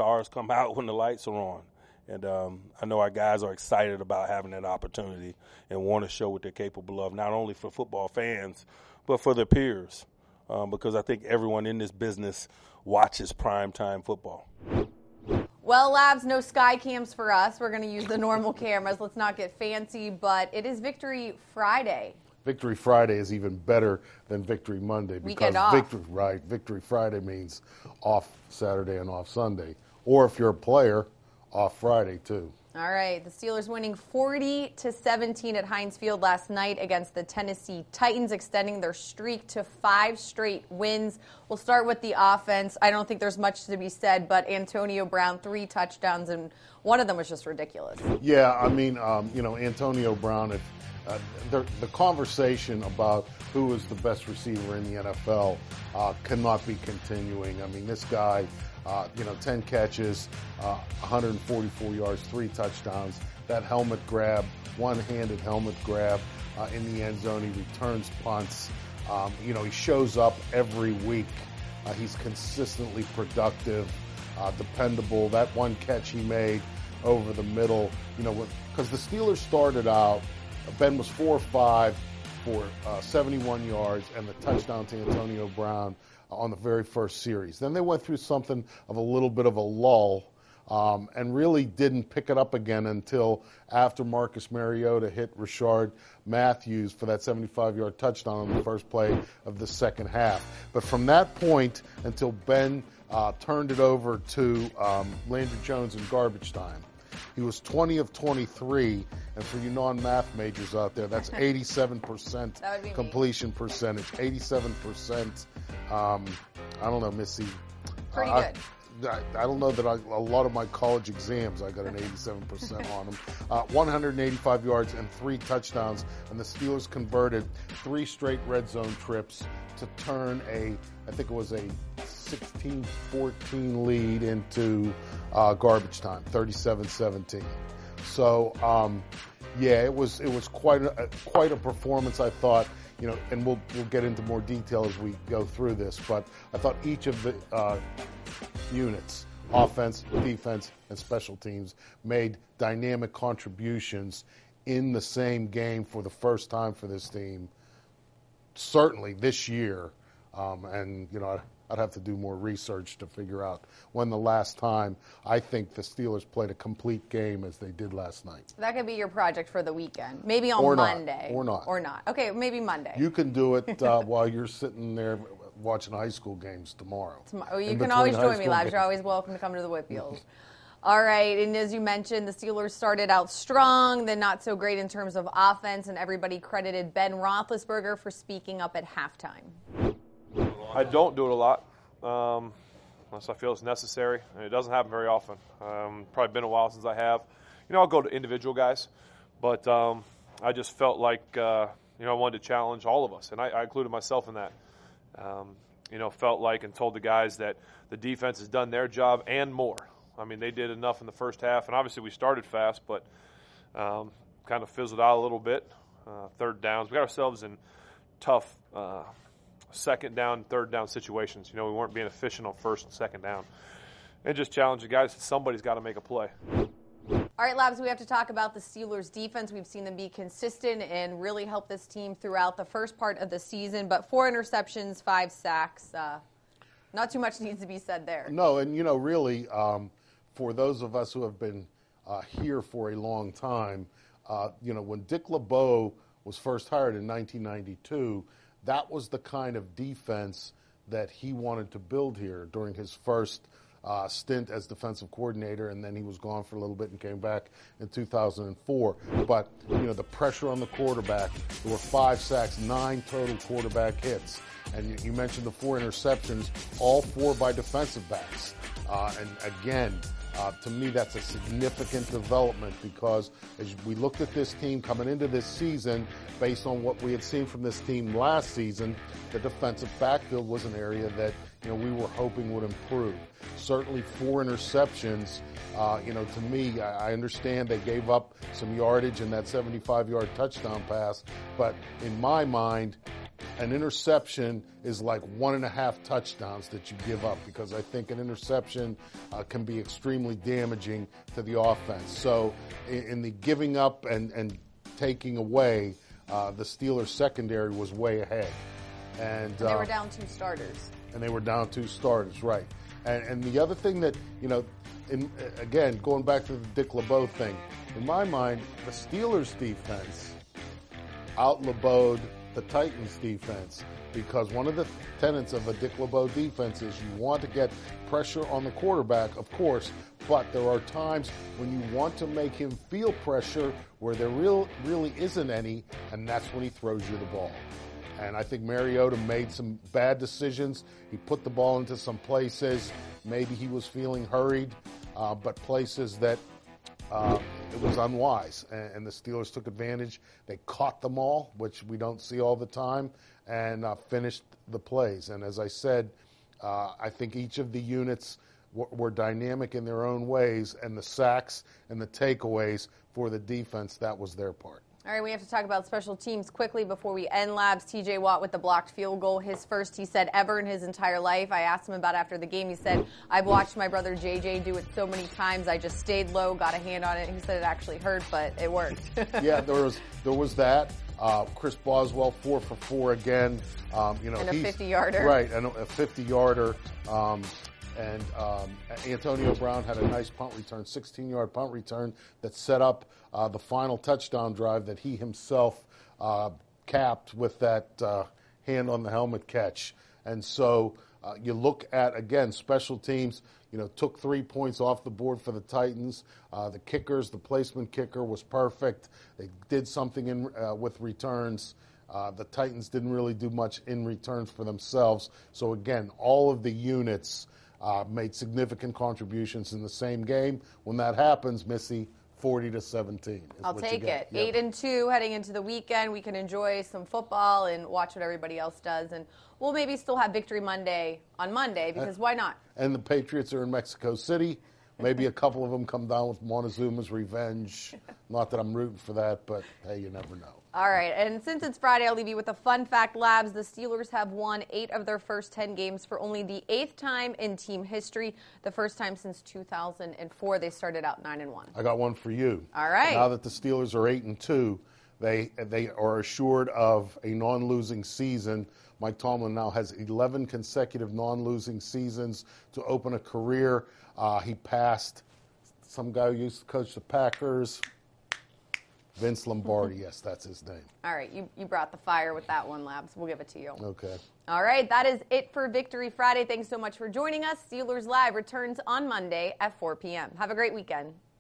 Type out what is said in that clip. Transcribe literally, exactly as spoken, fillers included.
stars come out when the lights are on. And um, I know our guys are excited about having that opportunity and want to show what they're capable of, not only for football fans, but for their peers, um, because I think everyone in this business watches primetime football. Well, Labs, no sky cams for us. We're going to use the normal cameras. Let's not get fancy, but it is Victory Friday. Victory Friday is even better than Victory Monday because Weekend off. Victory, right, Victory Friday means off Saturday and off Sunday. Or if you're a player, off Friday too. All right, the Steelers winning forty to seventeen at Heinz Field last night against the Tennessee Titans, extending their streak to five straight wins. We'll start with the offense. I don't think there's much to be said, but Antonio Brown, three touchdowns, and one of them was just ridiculous. Yeah, I mean, um, you know, Antonio Brown, if, uh, the, the conversation about who is the best receiver in the N F L uh, cannot be continuing. I mean, this guy... Uh, you know, ten catches, uh, one hundred forty-four yards, three touchdowns. That helmet grab, one-handed helmet grab uh, in the end zone. He returns punts. Um, you know, he shows up every week. Uh, he's consistently productive, uh, dependable. That one catch he made over the middle, you know, because the Steelers started out, Ben was four or five for uh, seventy-one yards and the touchdown to Antonio Brown on the very first series. Then they went through something of a little bit of a lull um, and really didn't pick it up again until after Marcus Mariota hit Rashard Matthews for that seventy-five-yard touchdown on the first play of the second half. But from that point until Ben uh, turned it over to um, Landry Jones in garbage time, he was twenty of twenty-three, and for you non-math majors out there, that's eighty-seven percent completion me. percentage. eighty-seven percent. Um, I don't know, Missy. Pretty uh, good. I, I don't know that I, a lot of my college exams, I got an eighty-seven percent on them. Uh, one hundred eighty-five yards and three touchdowns, and the Steelers converted three straight red zone trips to turn a, I think it was a sixteen fourteen lead into uh, garbage time, thirty-seven seventeen. So, um, yeah, it was it was quite a, quite a performance, I thought. You know, and we'll we'll get into more detail as we go through this, but I thought each of the uh, units, offense, defense, and special teams, made dynamic contributions in the same game for the first time for this team, certainly this year. Um, and, you know, I'd have to do more research to figure out when the last time I think the Steelers played a complete game as they did last night. That could be your project for the weekend. Maybe on or Monday. Not, or not. Or not. Okay, maybe Monday. You can do it uh, while you're sitting there watching high school games tomorrow. Tomorrow. You can always join me, Labs. You're always welcome to come to the Whitfield. All right, and as you mentioned, the Steelers started out strong, then not so great in terms of offense, and everybody credited Ben Roethlisberger for speaking up at halftime. I don't do it a lot, um, unless I feel it's necessary. And it doesn't happen very often. Um, probably been a while since I have. You know, I'll go to individual guys, but um, I just felt like, uh, you know, I wanted to challenge all of us, and I, I included myself in that. Um, you know, felt like and told the guys that the defense has done their job and more. I mean, they did enough in the first half, and obviously we started fast, but um, kind of fizzled out a little bit. Uh, third downs. We got ourselves in tough uh second down, third down situations. You know, we weren't being efficient on first and second down. And just challenge the guys. Somebody's got to make a play. All right, Labs, we have to talk about the Steelers' defense. We've seen them be consistent and really help this team throughout the first part of the season. But four interceptions, five sacks. Uh, not too much needs to be said there. No, and, you know, really, um, for those of us who have been uh, here for a long time, uh, you know, when Dick LeBeau was first hired in nineteen ninety-two, that was the kind of defense that he wanted to build here during his first uh, stint as defensive coordinator, and then he was gone for a little bit and came back in two thousand four. But, you know, the pressure on the quarterback, there were five sacks, nine total quarterback hits. And you, you mentioned the four interceptions, all four by defensive backs. Uh, and again, Uh, to me, that's a significant development because as we looked at this team coming into this season, based on what we had seen from this team last season, the defensive backfield was an area that, you know, we were hoping would improve. Certainly four interceptions, uh, you know, to me, I, I understand they gave up some yardage in that seventy-five-yard touchdown pass, but in my mind, an interception is like one and a half touchdowns that you give up, because I think an interception uh, can be extremely damaging to the offense. So in, in the giving up and, and taking away, uh, the Steelers secondary was way ahead. And, and they uh, were down two starters. And they were down two starters, right. And, and the other thing that, you know, in, again, going back to the Dick LeBeau thing, in my mind, the Steelers defense out-LeBeau'd the Titans defense, because one of the tenets of a Dick LeBeau defense is you want to get pressure on the quarterback, of course, but there are times when you want to make him feel pressure where there real, really isn't any, and that's when he throws you the ball. And I think Mariota made some bad decisions. He put the ball into some places. Maybe he was feeling hurried, uh, but places that uh, it was unwise. And, and the Steelers took advantage. They caught them all, which we don't see all the time, and uh, finished the plays. And as I said, uh, I think each of the units w- were dynamic in their own ways, and the sacks and the takeaways for the defense, that was their part. All right, we have to talk about special teams quickly before we end Labs. T J Watt with the blocked field goal, his first, he said, ever in his entire life. I asked him about after the game. He said, I've watched my brother J J do it so many times. I just stayed low, got a hand on it. He said it actually hurt, but it worked. Yeah, there was there was that. Uh, Chris Boswell, four for four again. Um, you know, and a he's, fifty-yarder. Right, and a fifty-yarder. Um, and um, Antonio Brown had a nice punt return, sixteen-yard punt return that set up uh, the final touchdown drive that he himself uh, capped with that uh, hand on the helmet catch. And so uh, you look at, again, special teams, you know, took three points off the board for the Titans. Uh, the kickers, the placement kicker was perfect. They did something in uh, with returns. Uh, the Titans didn't really do much in returns for themselves. So, again, all of the units uh, made significant contributions in the same game. When that happens, Missy, forty to seventeen. I'll take it. Yep. Eight and two heading into the weekend. We can enjoy some football and watch what everybody else does. And we'll maybe still have Victory Monday on Monday, because why not? And the Patriots are in Mexico City. Maybe a couple of them come down with Montezuma's revenge. Not that I'm rooting for that, but hey, you never know. All right, and since it's Friday, I'll leave you with a fun fact, Labs. The Steelers have won eight of their first ten games for only the eighth time in team history, the first time since two thousand four. They started out nine and one. I got one for you. All right. Now that the Steelers are eight and two, they they are assured of a non-losing season. Mike Tomlin now has eleven consecutive non-losing seasons to open a career. Uh, he passed some guy who used to coach the Packers, Vince Lombardi. Yes, that's his name. All right, you, you brought the fire with that one, Labs. We'll give it to you. Okay. All right, that is it for Victory Friday. Thanks so much for joining us. Steelers Live returns on Monday at four p.m. Have a great weekend.